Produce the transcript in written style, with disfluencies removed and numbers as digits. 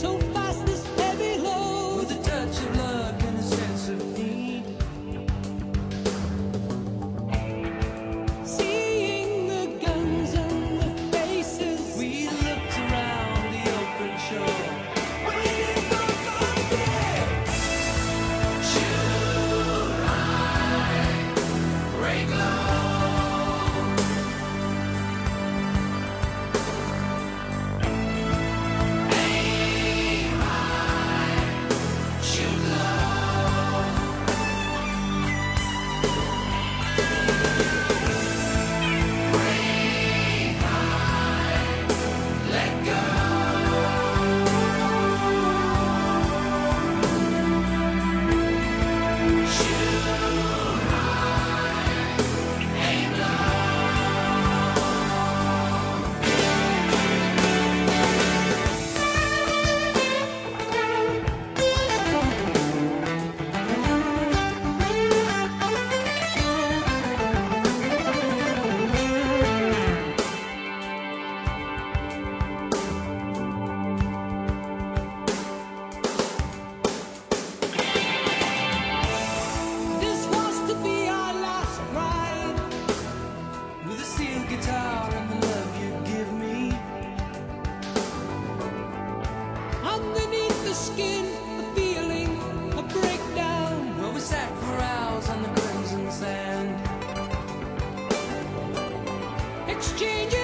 so fast this heavy load, with a touch of luck and a sense of need. seeing the guns and the faces. We looked around the open shore, waiting for something. should I break low? Aim high, shoot low. Break high, let go. Shoot high, aim low. This was to be our last ride. With a steel guitar and the love you give me, Underneath the skin, a feeling, a breakdown. where we sat for hours on the crimson sand. Exchanging